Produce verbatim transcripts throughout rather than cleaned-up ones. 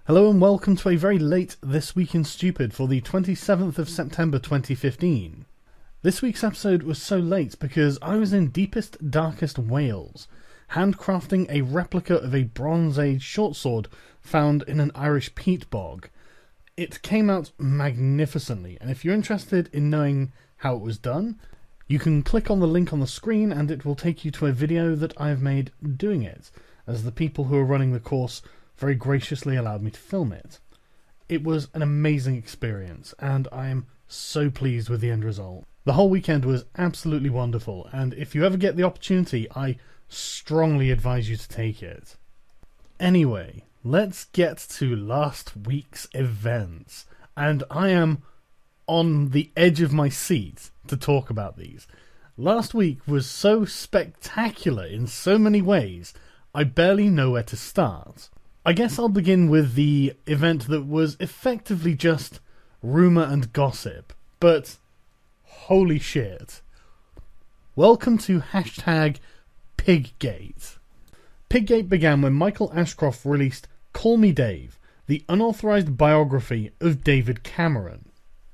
Hello and welcome to a very late This Week in Stupid for the twenty-seventh of September twenty fifteen. This week's episode was so late because I was in deepest, darkest Wales, handcrafting a replica of a Bronze Age short sword found in an Irish peat bog. It came out magnificently, and if you're interested in knowing how it was done, you can click on the link on the screen and it will take you to a video that I have made doing it, as the people who are running the course very graciously allowed me to film it. It was an amazing experience, and I am so pleased with the end result. The whole weekend was absolutely wonderful, and if you ever get the opportunity, I strongly advise you to take it. Anyway, let's get to last week's events, and I am on the edge of my seat to talk about these. Last week was so spectacular in so many ways, I barely know where to start. I guess I'll begin with the event that was effectively just rumour and gossip, but holy shit. Welcome to hashtag Piggate. Piggate began when Michael Ashcroft released Call Me Dave, the unauthorised biography of David Cameron.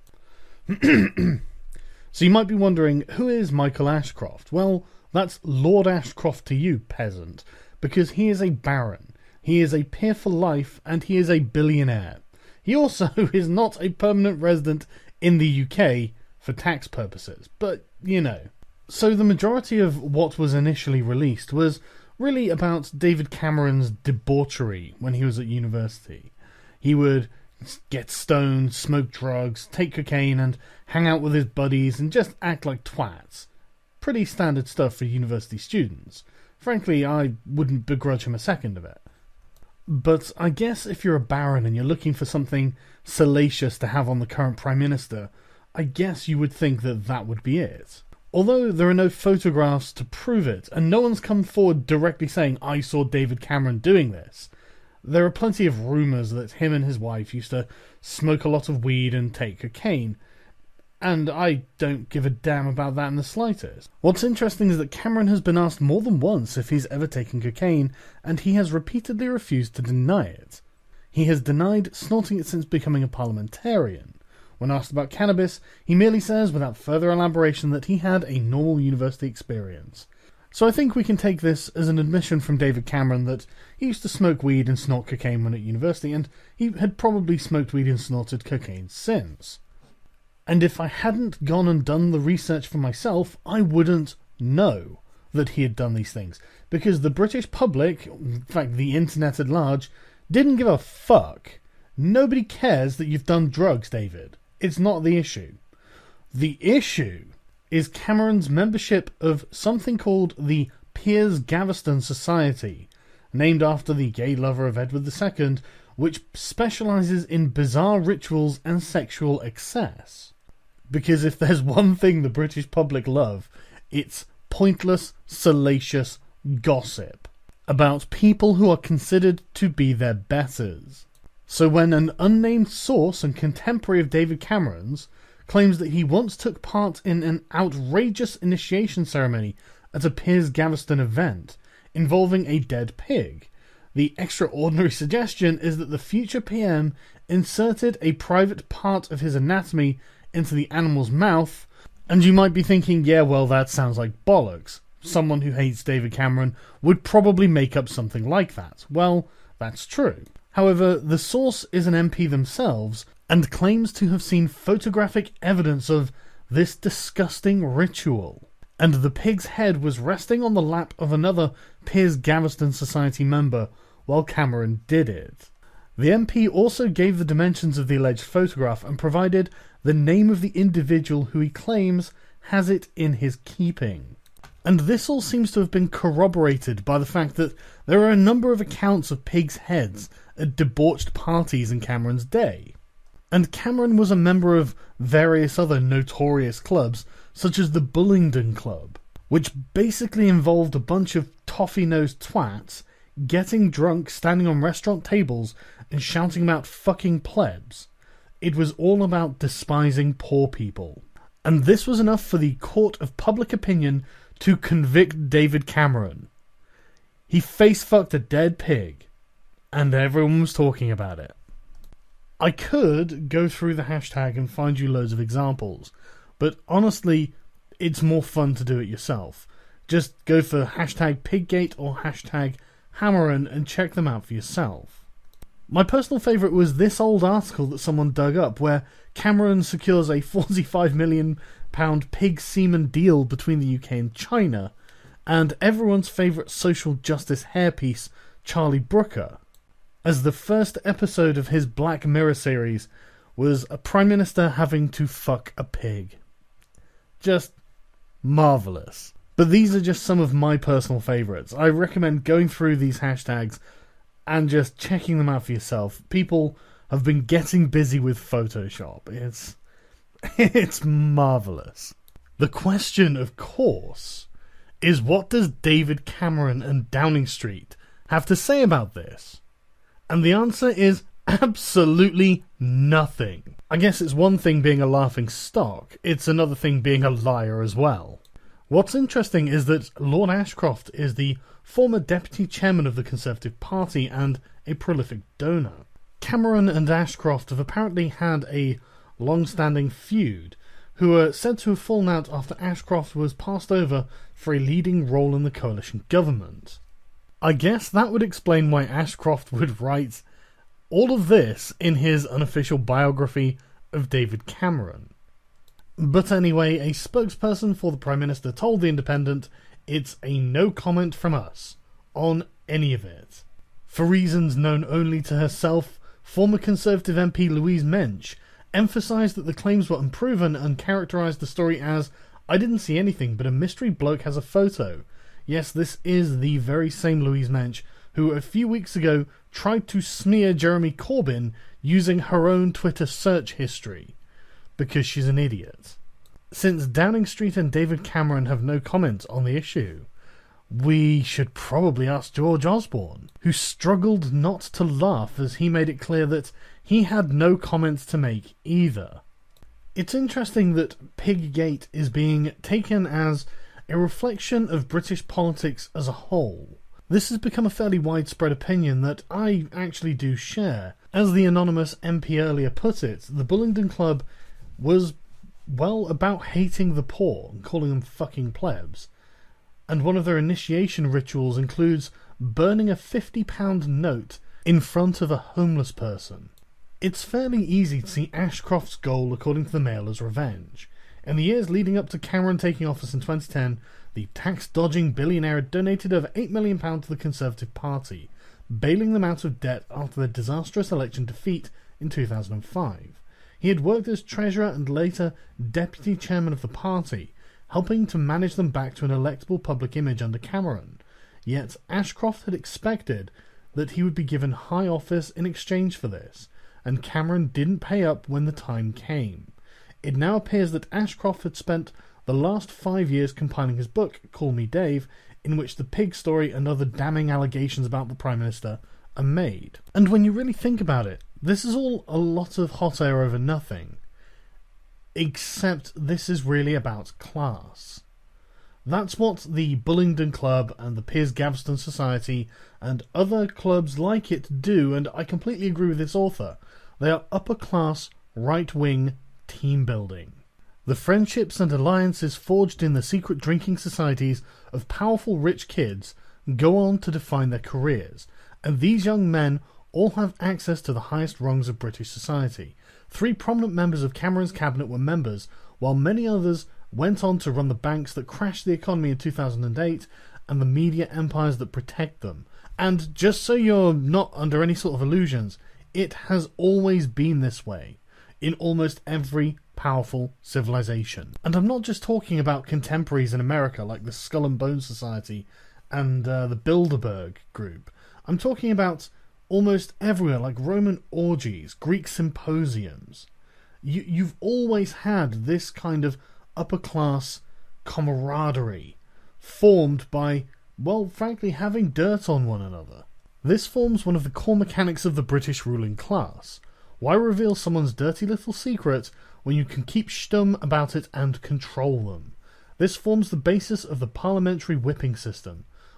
So you might be wondering, who is Michael Ashcroft? Well, that's Lord Ashcroft to you, peasant, because he is a baron. He is a peer for life, and he is a billionaire. He also is not a permanent resident in the U K for tax purposes, but, you know. So the majority of what was initially released was really about David Cameron's debauchery when he was at university. He would get stoned, smoke drugs, take cocaine, and hang out with his buddies, and just act like twats. Pretty standard stuff for university students. Frankly, I wouldn't begrudge him a second of it. But I guess if you're a baron and you're looking for something salacious to have on the current Prime Minister, I guess you would think that that would be it. Although there are no photographs to prove it, and no one's come forward directly saying, I saw David Cameron doing this, there are plenty of rumours that him and his wife used to smoke a lot of weed and take cocaine. And I don't give a damn about that in the slightest. What's interesting is that Cameron has been asked more than once if he's ever taken cocaine, and he has repeatedly refused to deny it. He has denied snorting it since becoming a parliamentarian. When asked about cannabis, he merely says, without further elaboration, that he had a normal university experience. So I think we can take this as an admission from David Cameron that he used to smoke weed and snort cocaine when at university, and he had probably smoked weed and snorted cocaine since. And if I hadn't gone and done the research for myself, I wouldn't know that he had done these things. Because the British public, in fact the internet at large, didn't give a fuck. Nobody cares that you've done drugs, David. It's not the issue. The issue is Cameron's membership of something called the Piers Gaveston Society, named after the gay lover of Edward the Second, which specialises in bizarre rituals and sexual excess. Because if there's one thing the British public love, it's pointless, salacious gossip about people who are considered to be their betters. So when an unnamed source and contemporary of David Cameron's claims that he once took part in an outrageous initiation ceremony at a Piers Gaveston event involving a dead pig, the extraordinary suggestion is that the future P M inserted a private part of his anatomy into the animal's mouth, and you might be thinking, yeah, well, that sounds like bollocks. Someone who hates David Cameron would probably make up something like that. Well, that's true. However, the source is an M P themselves, and claims to have seen photographic evidence of this disgusting ritual. And the pig's head was resting on the lap of another Piers Gaveston Society member while Cameron did it. The M P also gave the dimensions of the alleged photograph and provided the name of the individual who he claims has it in his keeping. And this all seems to have been corroborated by the fact that there are a number of accounts of pigs' heads at debauched parties in Cameron's day. And Cameron was a member of various other notorious clubs, such as the Bullingdon Club, which basically involved a bunch of toffee-nosed twats getting drunk, standing on restaurant tables, and shouting about fucking plebs. It was all about despising poor people. And this was enough for the court of public opinion to convict David Cameron. He face-fucked a dead pig. and everyone was talking about it. I could go through the hashtag and find you loads of examples, but honestly, it's more fun to do it yourself. Just go for hashtag Piggate or hashtag Hammerin and check them out for yourself. My personal favourite was this old article that someone dug up where Cameron secures a forty-five million pounds pig semen deal between the U K and China, and everyone's favourite social justice hairpiece, Charlie Brooker, as the first episode of his Black Mirror series was a Prime Minister having to fuck a pig. Just marvellous. But these are just some of my personal favourites. I recommend going through these hashtags and just checking them out for yourself. People have been getting busy with Photoshop. It's, it's marvellous. The question, of course, is what does David Cameron and Downing Street have to say about this? And the answer is absolutely nothing. I guess it's one thing being a laughing stock, it's another thing being a liar as well. What's interesting is that Lord Ashcroft is the former deputy chairman of the Conservative Party and a prolific donor. Cameron and Ashcroft have apparently had a long-standing feud, who are said to have fallen out after Ashcroft was passed over for a leading role in the coalition government. I guess that would explain why Ashcroft would write all of this in his unofficial biography of David Cameron. But anyway, a spokesperson for the Prime Minister told The Independent it's a no comment from us on any of it. For reasons known only to herself, former Conservative M P Louise Mensch emphasised that the claims were unproven and characterised the story as, "I didn't see anything, but a mystery bloke has a photo." Yes, this is the very same Louise Mensch who a few weeks ago tried to smear Jeremy Corbyn using her own Twitter search history, because she's an idiot. Since Downing Street and David Cameron have no comment on the issue, we should probably ask George Osborne, who struggled not to laugh as he made it clear that he had no comments to make either. It's interesting that Piggate is being taken as a reflection of British politics as a whole. This has become a fairly widespread opinion that I actually do share. As the anonymous M P earlier put it, the Bullingdon Club was, well, about hating the poor and calling them fucking plebs. And one of their initiation rituals includes burning a fifty pound note in front of a homeless person. It's fairly easy to see Ashcroft's goal, according to the Mail, as revenge. In the years leading up to Cameron taking office in twenty ten, the tax-dodging billionaire had donated over eight million pounds to the Conservative Party, bailing them out of debt after their disastrous election defeat in two thousand five. He had worked as treasurer and later deputy chairman of the party, helping to manage them back to an electable public image under Cameron. Yet Ashcroft had expected that he would be given high office in exchange for this, and Cameron didn't pay up when the time came. It now appears that Ashcroft had spent the last five years compiling his book, Call Me Dave, in which the pig story and other damning allegations about the Prime Minister are made. And when you really think about it, this is all a lot of hot air over nothing. Except this is really about class. That's what the Bullingdon Club and the Piers Gaveston Society and other clubs like it do, and I completely agree with this author. They are upper-class, right-wing team building. The friendships and alliances forged in the secret drinking societies of powerful rich kids go on to define their careers, and these young men all have access to the highest rungs of British society. Three prominent members of Cameron's cabinet were members, while many others went on to run the banks that crashed the economy in two thousand eight and the media empires that protect them. And just so you're not under any sort of illusions, it has always been this way in almost every powerful civilization. And I'm not just talking about contemporaries in America like the Skull and Bones Society and uh, the Bilderberg Group. I'm talking about almost everywhere, like Roman orgies, Greek symposiums. You, you've always had this kind of upper-class camaraderie formed by, well, frankly, having dirt on one another. This forms one of the core mechanics of the British ruling class. Why reveal someone's dirty little secret when you can keep stum about it and control them? This forms the basis of the parliamentary whipping system,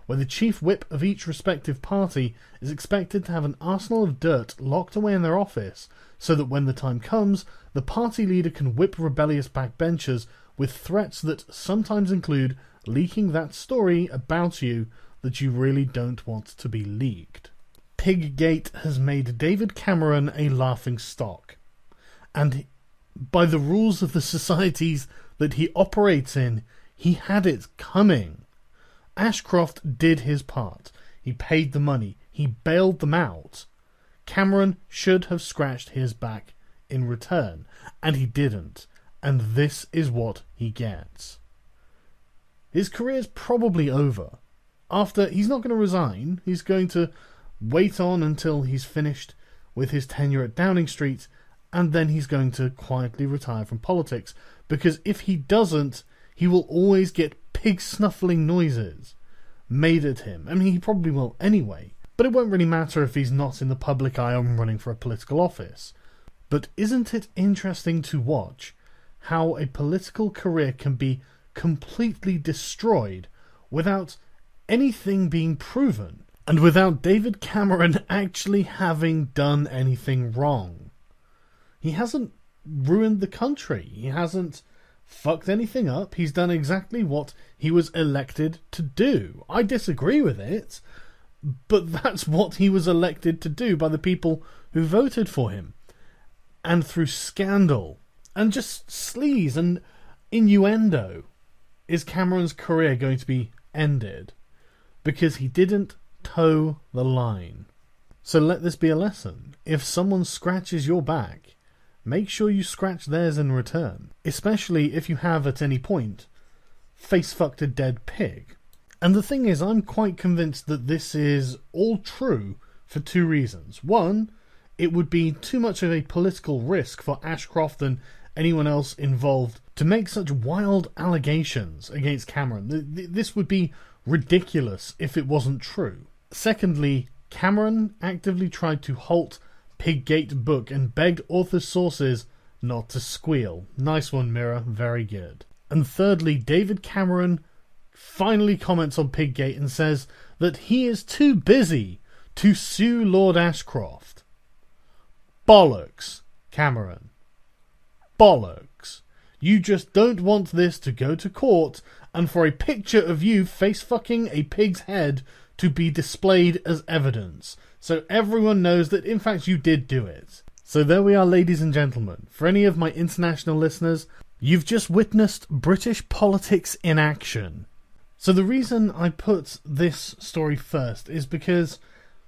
where the chief whip of each respective party is expected to have an arsenal of dirt locked away in their office, so that when the time comes, the party leader can whip rebellious backbenchers with threats that sometimes include leaking that story about you that you really don't want to be leaked. Piggate has made David Cameron a laughing stock, and by the rules of the societies that he operates in, he had it coming. Ashcroft did his part. He paid the money. He bailed them out. Cameron should have scratched his back in return, and he didn't. And this is what he gets. His career's probably over. After, he's not going to resign. He's going to wait on until he's finished with his tenure at Downing Street, and then he's going to quietly retire from politics. Because if he doesn't, he will always get pig-snuffling noises made at him. I mean, he probably will anyway. But it won't really matter if he's not in the public eye or running for a political office. But isn't it interesting to watch how a political career can be completely destroyed without anything being proven, and without David Cameron actually having done anything wrong? He hasn't ruined the country. He hasn't fucked anything up. He's done exactly what he was elected to do. I disagree with it, but that's what he was elected to do by the people who voted for him. And through scandal and just sleaze and innuendo is Cameron's career going to be ended because he didn't toe the line. So let this be a lesson. If someone scratches your back, make sure you scratch theirs in return, especially if you have at any point face-fucked a dead pig. And the thing is, I'm quite convinced that this is all true for two reasons. One, it would be too much of a political risk for Ashcroft and anyone else involved to make such wild allegations against Cameron. This would be ridiculous if it wasn't true. Secondly, Cameron actively tried to halt Piggate book and begged author sources not to squeal. Nice one, Mirror. Very good. And thirdly, David Cameron finally comments on Piggate and says that he is too busy to sue Lord Ashcroft. Bollocks, Cameron. Bollocks. You just don't want this to go to court and for a picture of you face-fucking a pig's head to be displayed as evidence, so everyone knows that in fact you did do it. So there we are, ladies and gentlemen. For any of my international listeners, you've just witnessed British politics in action. So the reason I put this story first is because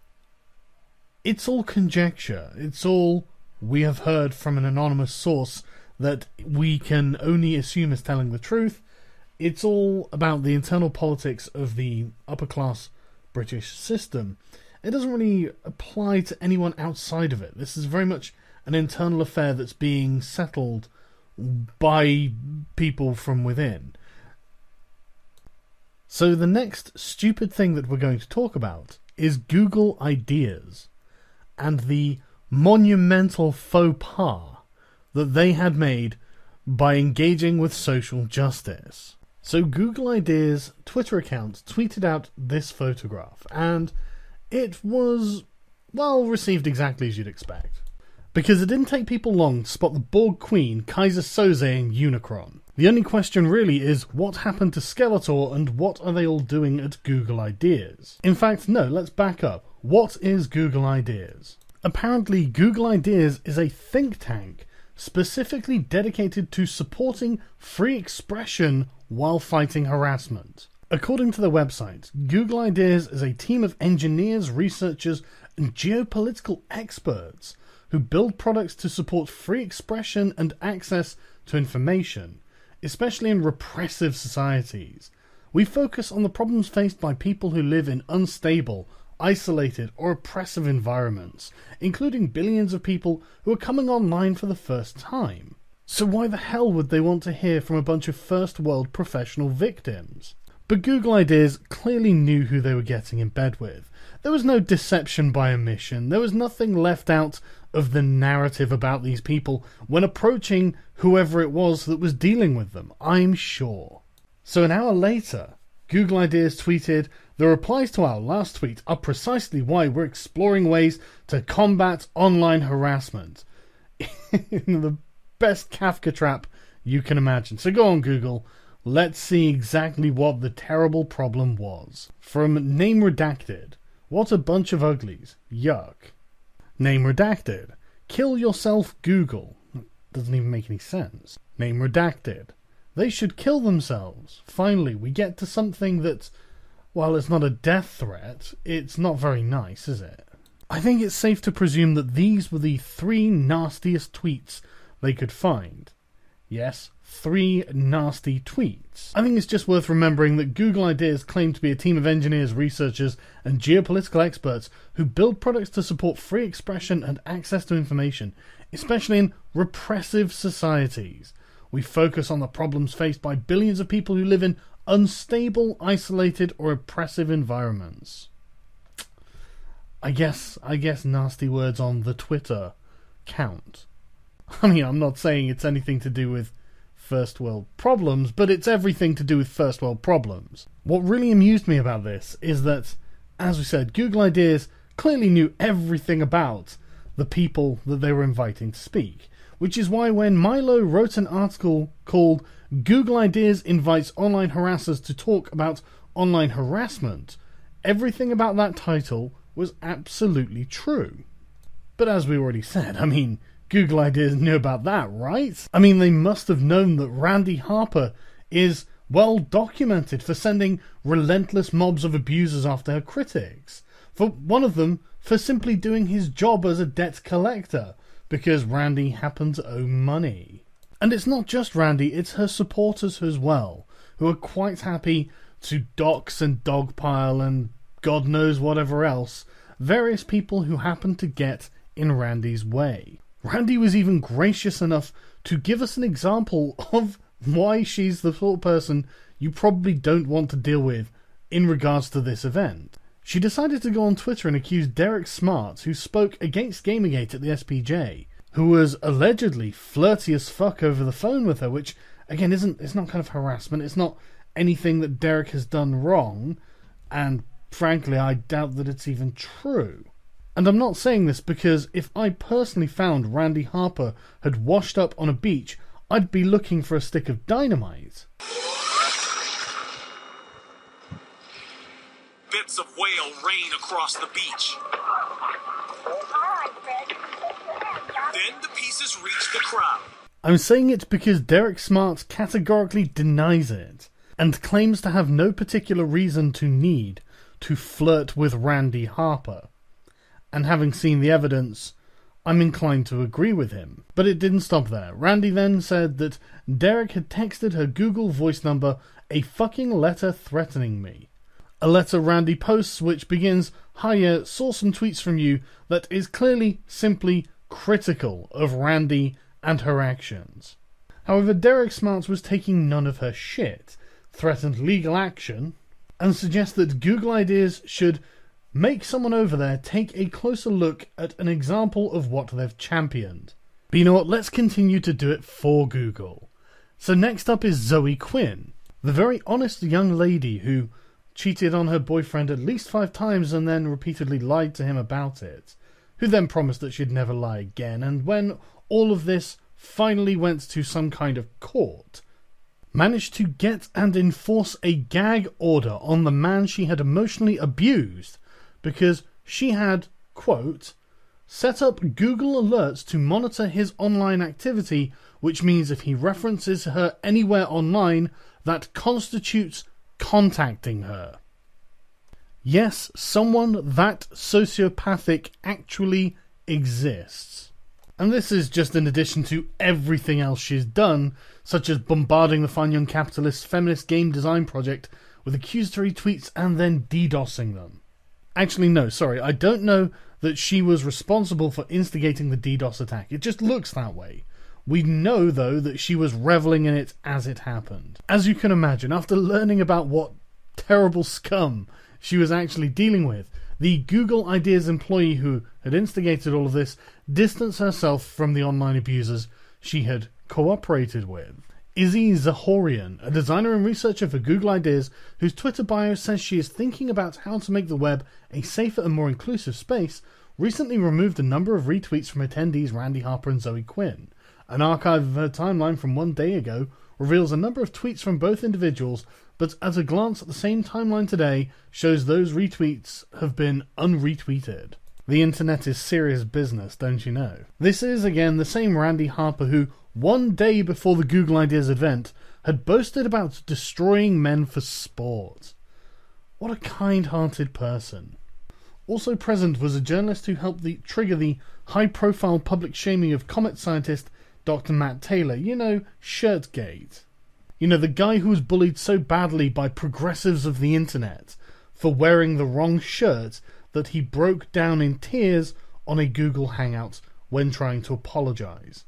it's all conjecture. It's all we have heard from an anonymous source that we can only assume is telling the truth. It's all about the internal politics of the upper-class British system. It doesn't really apply to anyone outside of it. This is very much an internal affair that's being settled by people from within. So the next stupid thing that we're going to talk about is Google Ideas and the monumental faux pas that they had made by engaging with social justice. So Google Ideas' Twitter account tweeted out this photograph, and it was, well, received exactly as you'd expect. Because it didn't take people long to spot the Borg Queen, Kaiser Soze, and Unicron. The only question really is, what happened to Skeletor and what are they all doing at Google Ideas? In fact, no, let's back up. What is Google Ideas? Apparently, Google Ideas is a think tank specifically dedicated to supporting free expression while fighting harassment. According to the website, Google Ideas is a team of engineers, researchers, and geopolitical experts who build products to support free expression and access to information, especially in repressive societies. We focus on the problems faced by people who live in unstable, isolated, or oppressive environments, including billions of people who are coming online for the first time. So why the hell would they want to hear from a bunch of first-world professional victims? But Google Ideas clearly knew who they were getting in bed with. There was no deception by omission. There was nothing left out of the narrative about these people when approaching whoever it was that was dealing with them, I'm sure. So an hour later, Google Ideas tweeted, "The replies to our last tweet are precisely why we're exploring ways to combat online harassment." In the best Kafka trap you can imagine. So go on, Google. Let's see exactly what the terrible problem was. From Name Redacted. "What a bunch of uglies. Yuck." Name Redacted. "Kill yourself, Google." Doesn't even make any sense. Name Redacted. "They should kill themselves." Finally, we get to something that, while it's not a death threat, it's not very nice, is it? I think it's safe to presume that these were the three nastiest tweets they could find. Yes, three nasty tweets. I think it's just worth remembering that Google Ideas claim to be a team of engineers, researchers, and geopolitical experts who build products to support free expression and access to information, especially in repressive societies. We focus on the problems faced by billions of people who live in unstable, isolated, or oppressive environments. I guess, I guess nasty words on the Twitter count. I mean, I'm not saying it's anything to do with first world problems, but it's everything to do with first world problems. What really amused me about this is that, as we said, Google Ideas clearly knew everything about the people that they were inviting to speak. Which is why when Milo wrote an article called "Google Ideas Invites Online Harassers to Talk About Online Harassment," everything about that title was absolutely true. But as we already said, I mean, Google Ideas knew about that, right? I mean, they must have known that Randy Harper is well documented for sending relentless mobs of abusers after her critics. For one of them, for simply doing his job as a debt collector, because Randy happened to owe money. And it's not just Randy, it's her supporters as well, who are quite happy to dox and dogpile and God knows whatever else, various people who happen to get in Randy's way. Randy was even gracious enough to give us an example of why she's the sort of person you probably don't want to deal with in regards to this event. She decided to go on Twitter and accuse Derek Smart, who spoke against Gamergate at the S P J, who was allegedly flirty as fuck over the phone with her, which, again, isn't it's not kind of harassment, it's not anything that Derek has done wrong, and frankly, I doubt that it's even true. And I'm not saying this because if I personally found Randy Harper had washed up on a beach, I'd be looking for a stick of dynamite. Bits of whale rain across the beach. Then the pieces reach the crowd. I'm saying it because Derek Smart categorically denies it, and claims to have no particular reason to need to flirt with Randy Harper. And having seen the evidence, I'm inclined to agree with him. But it didn't stop there. Randy then said that Derek had texted her Google Voice number a fucking letter threatening me. A letter Randy posts which begins, "Hiya, saw some tweets from you," that is clearly simply critical of Randy and her actions. However, Derek Smart was taking none of her shit, threatened legal action, and suggests that Google Ideas should make someone over there take a closer look at an example of what they've championed. But you know what, let's continue to do it for Google. So next up is Zoe Quinn, the very honest young lady who cheated on her boyfriend at least five times and then repeatedly lied to him about it, who then promised that she'd never lie again, and when all of this finally went to some kind of court, managed to get and enforce a gag order on the man she had emotionally abused because she had, quote, set up Google alerts to monitor his online activity, which means if he references her anywhere online, that constitutes contacting her. Yes, someone that sociopathic actually exists. And this is just in addition to everything else she's done, such as bombarding the fine young capitalist feminist game design project with accusatory tweets and then DDoSing them. Actually, no, sorry, I don't know that she was responsible for instigating the DDoS attack. It just looks that way. We know, though, that she was reveling in it as it happened. As you can imagine, after learning about what terrible scum she was actually dealing with, the Google Ideas employee who had instigated all of this distanced herself from the online abusers she had cooperated with. Izzy Zahorian, a designer and researcher for Google Ideas, whose Twitter bio says she is thinking about how to make the web a safer and more inclusive space, recently removed a number of retweets from attendees Randy Harper and Zoe Quinn. An archive of her timeline from one day ago reveals a number of tweets from both individuals, but at a glance at the same timeline today shows those retweets have been unretweeted. The internet is serious business, don't you know? This is, again, the same Randy Harper who, one day before the Google Ideas event, had boasted about destroying men for sport. What a kind-hearted person. Also present was a journalist who helped the, trigger the high-profile public shaming of comet scientist Doctor Matt Taylor. You know, Shirtgate. You know, the guy who was bullied so badly by progressives of the internet for wearing the wrong shirt that he broke down in tears on a Google Hangout when trying to apologize.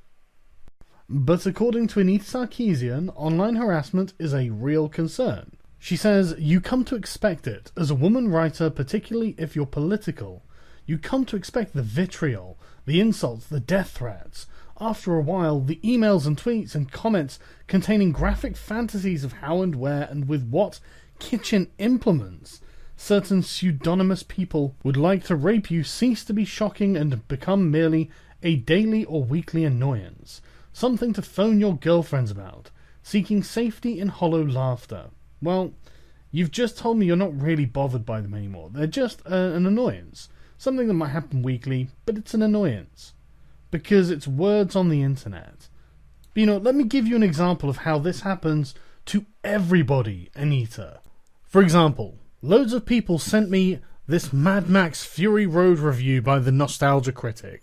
But according to Anita Sarkeesian, online harassment is a real concern. She says, "You come to expect it. As a woman writer, particularly if you're political, you come to expect the vitriol, the insults, the death threats. After a while, the emails and tweets and comments containing graphic fantasies of how and where and with what kitchen implements certain pseudonymous people would like to rape you cease to be shocking and become merely a daily or weekly annoyance. Something to phone your girlfriends about, seeking safety in hollow laughter. Well, you've just told me you're not really bothered by them anymore. They're just uh, an annoyance. Something that might happen weekly, but it's an annoyance. Because it's words on the internet. But, you know, let me give you an example of how this happens to everybody, Anita. For example, loads of people sent me this Mad Max Fury Road review by the Nostalgia Critic.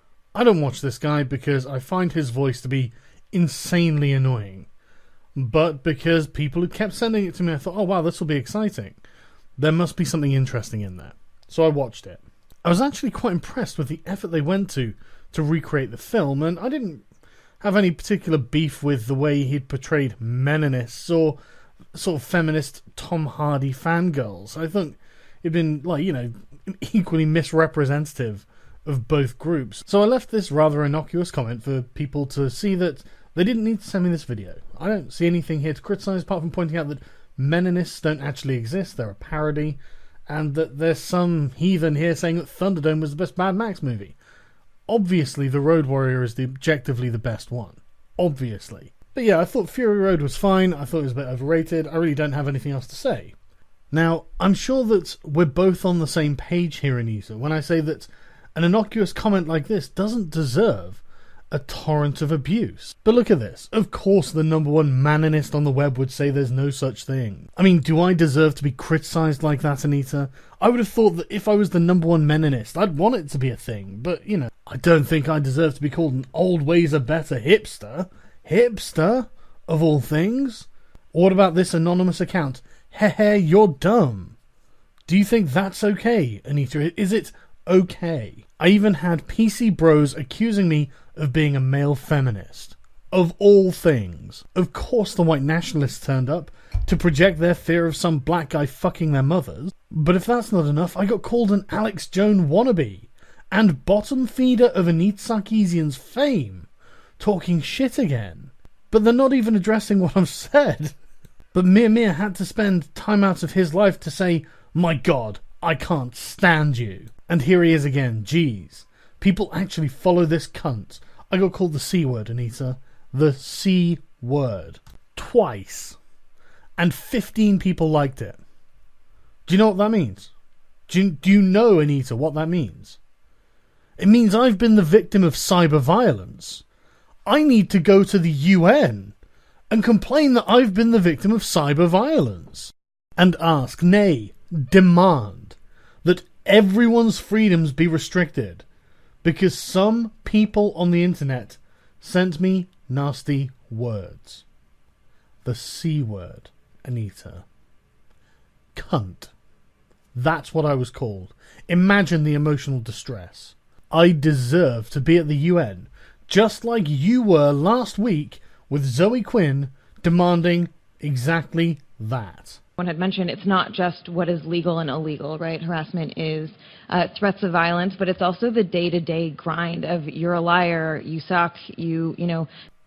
I don't watch this guy because I find his voice to be insanely annoying. But because people had kept sending it to me, I thought, oh wow, this will be exciting. There must be something interesting in that. So I watched it. I was actually quite impressed with the effort they went to to recreate the film, and I didn't have any particular beef with the way he'd portrayed Meninists or sort of feminist Tom Hardy fangirls. I thought it'd been, like, you know, equally misrepresentative of both groups. So I left this rather innocuous comment for people to see that they didn't need to send me this video. I don't see anything here to criticise apart from pointing out that Meninists don't actually exist, they're a parody, and that there's some heathen here saying that Thunderdome was the best Mad Max movie. Obviously, The Road Warrior is the objectively the best one. Obviously. But yeah, I thought Fury Road was fine. I thought it was a bit overrated. I really don't have anything else to say. Now, I'm sure that we're both on the same page here, Anita, when I say that an innocuous comment like this doesn't deserve a torrent of abuse. But look at this. Of course the number one maninist on the web would say there's no such thing. I mean, do I deserve to be criticised like that, Anita? I would have thought that if I was the number one meninist, I'd want it to be a thing. But, you know, I don't think I deserve to be called an old ways are better hipster. Hipster? Of all things? What about this anonymous account? Hehe, you're dumb. Do you think that's okay, Anita? Is it okay? I even had P C bros accusing me of being a male feminist. Of all things. Of course the white nationalists turned up to project their fear of some black guy fucking their mothers. But if that's not enough, I got called an Alex Jones wannabe and bottom feeder of Anita Sarkeesian's fame, talking shit again. But they're not even addressing what I've said. But Mir Mir had to spend time out of his life to say, my God, I can't stand you. And here he is again, jeez. People actually follow this cunt. I got called the C word, Anita. The C word. Twice. And fifteen people liked it. Do you know what that means? Do you, do you know, Anita, what that means? It means I've been the victim of cyber violence. I need to go to the U N and complain that I've been the victim of cyber violence. And ask, nay, demand, that everyone's freedoms be restricted because some people on the internet sent me nasty words. The C word, Anita. Cunt. That's what I was called. Imagine the emotional distress. I deserve to be at the U N, just like you were last week with Zoe Quinn demanding exactly that. One had mentioned it's not just what is legal and illegal, right? Harassment is uh, threats of violence, but it's also the day-to-day grind of you're a liar, you suck, you, you know.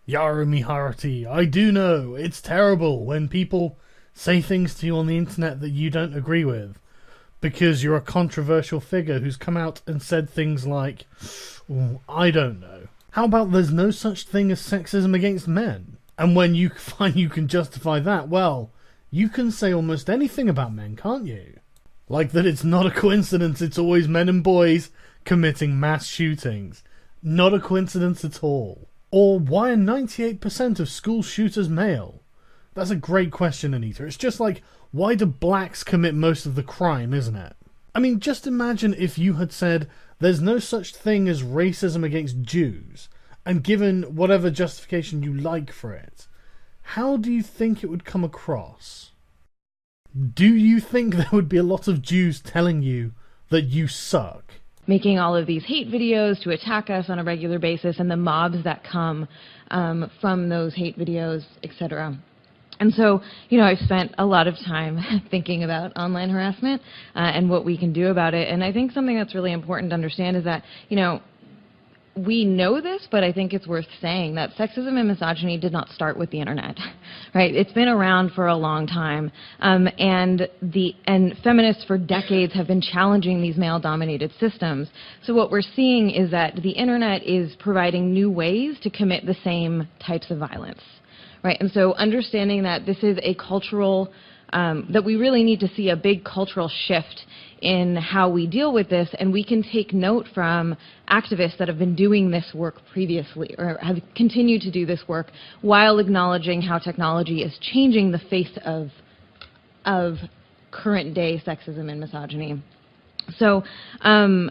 Yara Miharati, I do know, it's terrible when people say things to you on the internet that you don't agree with, because you're a controversial figure who's come out and said things like, "Ooh, I don't know. How about there's no such thing as sexism against men?" And when you find you can justify that, well, you can say almost anything about men, can't you? Like that it's not a coincidence it's always men and boys committing mass shootings. Not a coincidence at all. Or why are ninety-eight percent of school shooters male? That's a great question, Anita. It's just like, why do blacks commit most of the crime, isn't it? I mean, just imagine if you had said there's no such thing as racism against Jews, and given whatever justification you like for it. How do you think it would come across? Do you think there would be a lot of Jews telling you that you suck? Making all of these hate videos to attack us on a regular basis, and the mobs that come um, from those hate videos, et cetera. And so, you know, I've spent a lot of time thinking about online harassment uh, and what we can do about it. And I think something that's really important to understand is that, you know, we know this, but I think it's worth saying that sexism and misogyny did not start with the internet, right? It's been around for a long time, um, and the and feminists for decades have been challenging these male-dominated systems. So what we're seeing is that the internet is providing new ways to commit the same types of violence, right? And so understanding that this is a cultural, um, that we really need to see a big cultural shift in how we deal with this, and we can take note from activists that have been doing this work previously, or have continued to do this work, while acknowledging how technology is changing the face of, of current day sexism and misogyny. So, um,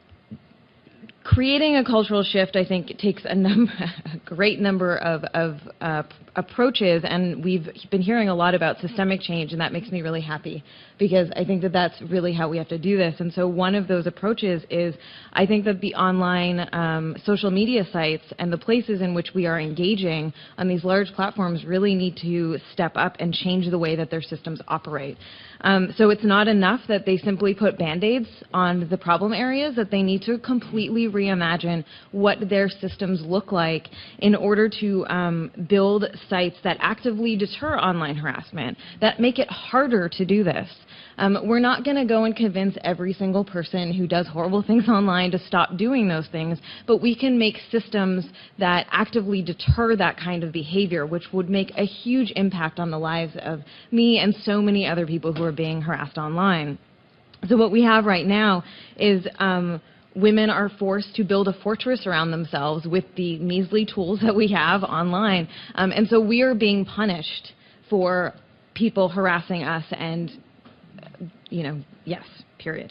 creating a cultural shift, I think, it takes a, number, a great number of, of uh, approaches, and we've been hearing a lot about systemic change, and that makes me really happy, because I think that that's really how we have to do this. And so one of those approaches is, I think that the online um, social media sites and the places in which we are engaging on these large platforms really need to step up and change the way that their systems operate. Um, so it's not enough that they simply put Band-Aids on the problem areas, that they need to completely reimagine what their systems look like in order to um, build sites that actively deter online harassment, that make it harder to do this. Um, we're not going to go and convince every single person who does horrible things online to stop doing those things, but we can make systems that actively deter that kind of behavior, which would make a huge impact on the lives of me and so many other people who are being harassed online. So what we have right now is um, women are forced to build a fortress around themselves with the measly tools that we have online. Um, and so we are being punished for people harassing us, and, you know, yes, period.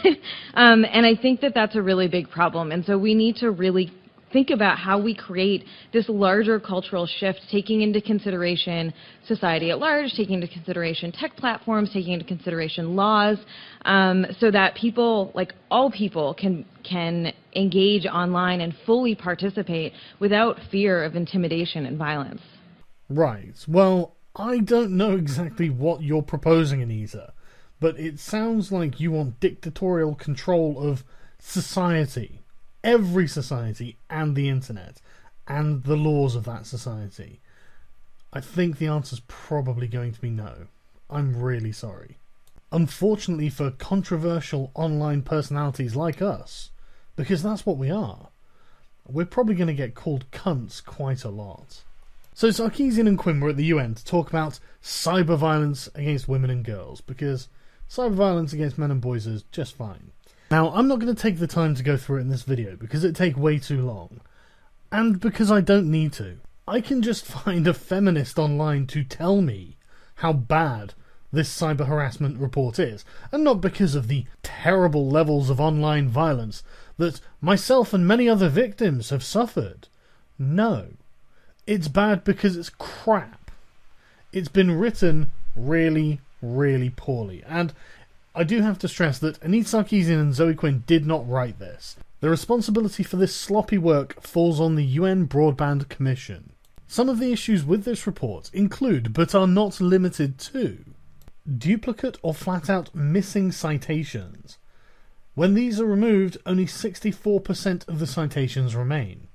um, and I think that that's a really big problem. And so we need to really think about how we create this larger cultural shift, taking into consideration society at large, taking into consideration tech platforms, taking into consideration laws, um, so that people, like all people, can can engage online and fully participate without fear of intimidation and violence. Right. Well, I don't know exactly what you're proposing, Anita, but it sounds like you want dictatorial control of society. Every society, and the internet, and the laws of that society. I think the answer's probably going to be no. I'm really sorry. Unfortunately for controversial online personalities like us, because that's what we are, we're probably going to get called cunts quite a lot. So Sarkeesian and Quinn were at the U N to talk about cyber violence against women and girls, because cyber violence against men and boys is just fine. Now, I'm not going to take the time to go through it in this video, because it'd take way too long. And because I don't need to. I can just find a feminist online to tell me how bad this cyber harassment report is, and not because of the terrible levels of online violence that myself and many other victims have suffered. No. It's bad because it's crap. It's been written really, really poorly, and I do have to stress that Anita Sarkeesian and Zoe Quinn did not write this. The responsibility for this sloppy work falls on the U N Broadband Commission. Some of the issues with this report include, but are not limited to, duplicate or flat-out missing citations. When these are removed, only sixty-four percent of the citations remain.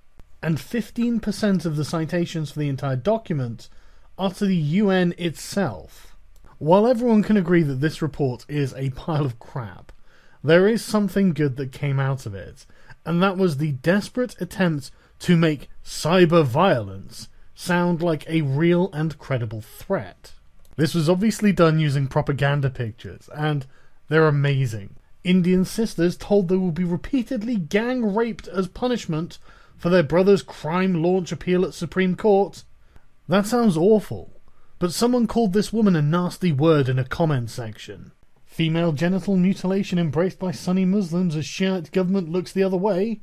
and fifteen percent of the citations for the entire document are to the U N itself. While everyone can agree that this report is a pile of crap, there is something good that came out of it, and that was the desperate attempt to make cyber violence sound like a real and credible threat. This was obviously done using propaganda pictures, and they're amazing. Indian sisters told they will be repeatedly gang raped as punishment for their brother's crime launch appeal at Supreme Court. That sounds awful, but someone called this woman a nasty word in a comment section. Female genital mutilation embraced by Sunni Muslims as Shiite government looks the other way.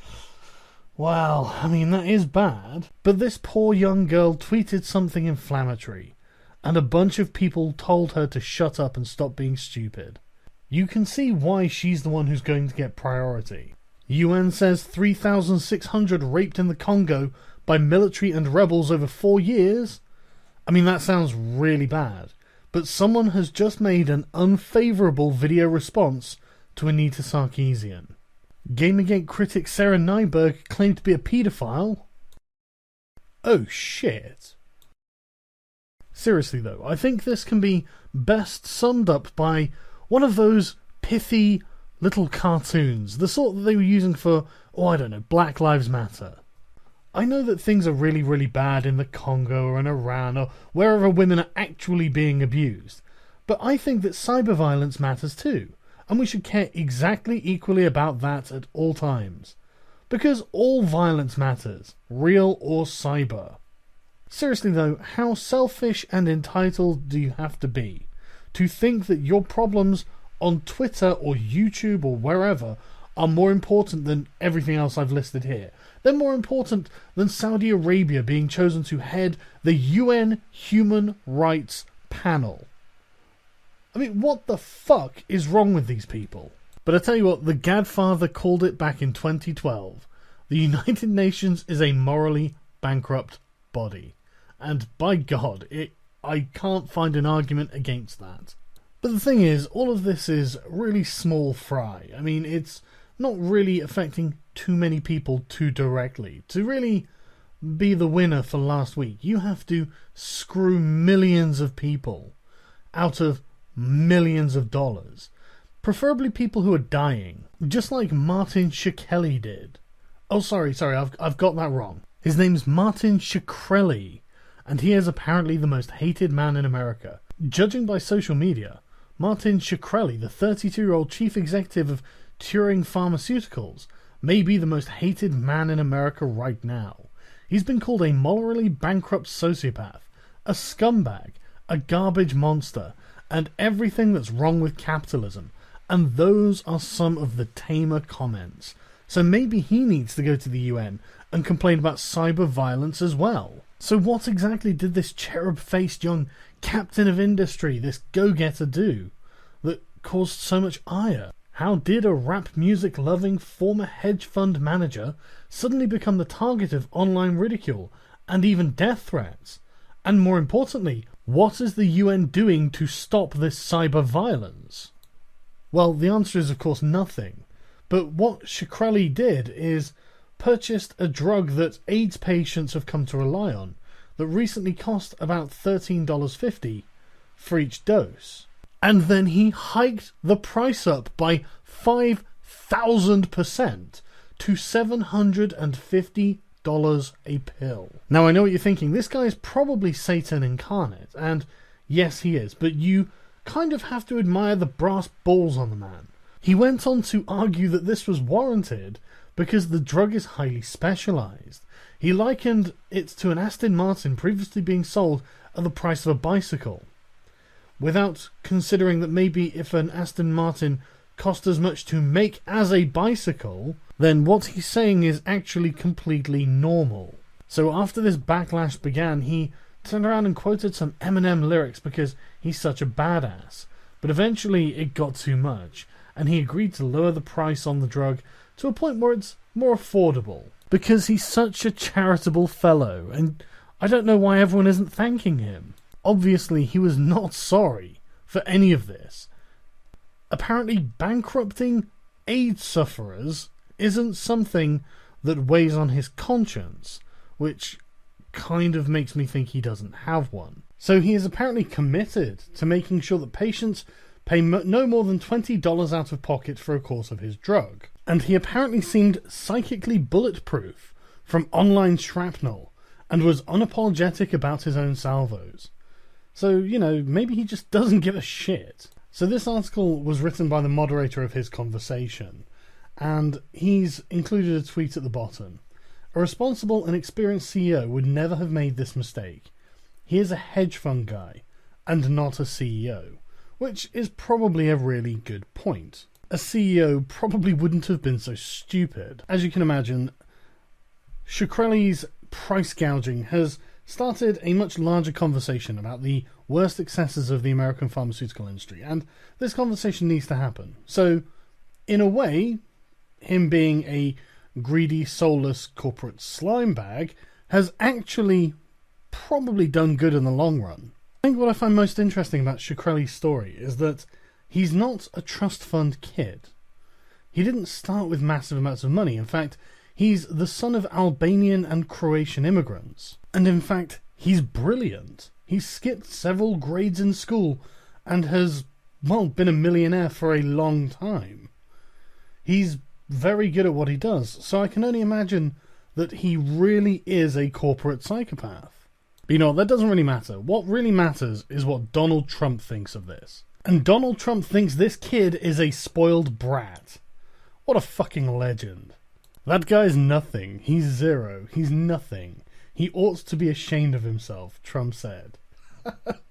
Well, I mean, that is bad, but this poor young girl tweeted something inflammatory, and a bunch of people told her to shut up and stop being stupid. You can see why she's the one who's going to get priority. U N says three thousand six hundred raped in the Congo by military and rebels over four years? I mean, that sounds really bad, but someone has just made an unfavourable video response to Anita Sarkeesian. Gamergate critic Sarah Nyberg claimed to be a paedophile. Oh shit. Seriously though, I think this can be best summed up by one of those pithy little cartoons, the sort that they were using for, oh I don't know, Black Lives Matter. I know that things are really, really bad in the Congo or in Iran or wherever women are actually being abused, but I think that cyber violence matters too, and we should care exactly equally about that at all times. Because all violence matters, real or cyber. Seriously though, how selfish and entitled do you have to be to think that your problems on Twitter or YouTube or wherever are more important than everything else I've listed here? They're more important than Saudi Arabia being chosen to head the U N Human Rights Panel. I mean, what the fuck is wrong with these people? But I tell you what, the Gadfather called it back in twenty twelve. The United Nations is a morally bankrupt body. And by God, it, I can't find an argument against that. But the thing is, all of this is really small fry. I mean, it's not really affecting too many people too directly. To really be the winner for last week, you have to screw millions of people out of millions of dollars. Preferably people who are dying, just like Martin Shkreli did. Oh, sorry, sorry, I've I've got that wrong. His name's Martin Shkreli, and he is apparently the most hated man in America. Judging by social media, Martin Shkreli, the thirty-two-year-old chief executive of Turing Pharmaceuticals, may be the most hated man in America right now. He's been called a morally bankrupt sociopath, a scumbag, a garbage monster, and everything that's wrong with capitalism. And those are some of the tamer comments. So maybe he needs to go to the U N and complain about cyber violence as well. So what exactly did this cherub-faced young captain of industry, this go-getter, do that caused so much ire? How did a rap music-loving former hedge fund manager suddenly become the target of online ridicule and even death threats? And more importantly, what is the U N doing to stop this cyber violence? Well, the answer is of course nothing. But what Shkreli did is purchased a drug that AIDS patients have come to rely on that recently cost about thirteen dollars fifty for each dose. And then he hiked the price up by five thousand percent to seven hundred fifty dollars a pill. Now I know what you're thinking, this guy is probably Satan incarnate, and yes he is, but you kind of have to admire the brass balls on the man. He went on to argue that this was warranted because the drug is highly specialised. He likened it to an Aston Martin previously being sold at the price of a bicycle, without considering that maybe if an Aston Martin cost as much to make as a bicycle, then what he's saying is actually completely normal. So after this backlash began, he turned around and quoted some Eminem lyrics because he's such a badass. But eventually it got too much, and he agreed to lower the price on the drug to a point where it's more affordable. Because he's such a charitable fellow, and I don't know why everyone isn't thanking him. Obviously, he was not sorry for any of this. Apparently, bankrupting AIDS sufferers isn't something that weighs on his conscience, which kind of makes me think he doesn't have one. So he is apparently committed to making sure that patients pay no more than twenty dollars out of pocket for a course of his drug. And he apparently seemed psychically bulletproof from online shrapnel and was unapologetic about his own salvos. So, you know, maybe he just doesn't give a shit. So this article was written by the moderator of his conversation, and he's included a tweet at the bottom. A responsible and experienced C E O would never have made this mistake. He is a hedge fund guy, and not a C E O, which is probably a really good point. A C E O probably wouldn't have been so stupid. As you can imagine, Shkreli's price gouging has started a much larger conversation about the worst excesses of the American pharmaceutical industry, and this conversation needs to happen. So, in a way, him being a greedy, soulless corporate slime bag has actually probably done good in the long run. I think what I find most interesting about Shkreli's story is that he's not a trust fund kid. He didn't start with massive amounts of money. In fact, he's the son of Albanian and Croatian immigrants. And in fact, he's brilliant. He's skipped several grades in school and has, well, been a millionaire for a long time. He's very good at what he does, so I can only imagine that he really is a corporate psychopath. But you know, that doesn't really matter. What really matters is what Donald Trump thinks of this. And Donald Trump thinks this kid is a spoiled brat. What a fucking legend. That guy's nothing. He's zero. He's nothing. He ought to be ashamed of himself, Trump said.